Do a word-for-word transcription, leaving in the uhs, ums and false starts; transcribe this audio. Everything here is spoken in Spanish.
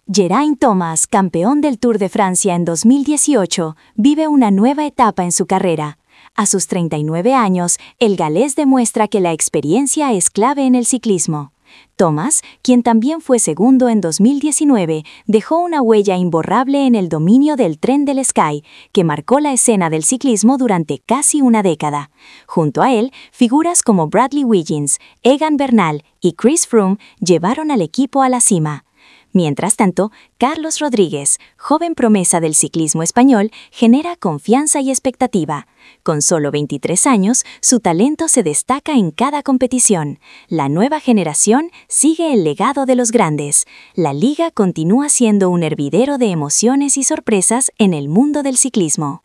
Geraint Thomas, campeón del Tour de Francia en dos mil dieciocho, vive una nueva etapa en su carrera. A sus treinta y nueve años, el galés demuestra que la experiencia es clave en el ciclismo. Thomas, quien también fue segundo en dos mil diecinueve, dejó una huella imborrable en el dominio del tren del Sky, que marcó la escena del ciclismo durante casi una década. Junto a él, figuras como Bradley Wiggins, Egan Bernal y Chris Froome llevaron al equipo a la cima. Mientras tanto, Carlos Rodríguez, joven promesa del ciclismo español, genera confianza y expectativa. Con solo veintitrés años, su talento se destaca en cada competición. La nueva generación sigue el legado de los grandes. La liga continúa siendo un hervidero de emociones y sorpresas en el mundo del ciclismo.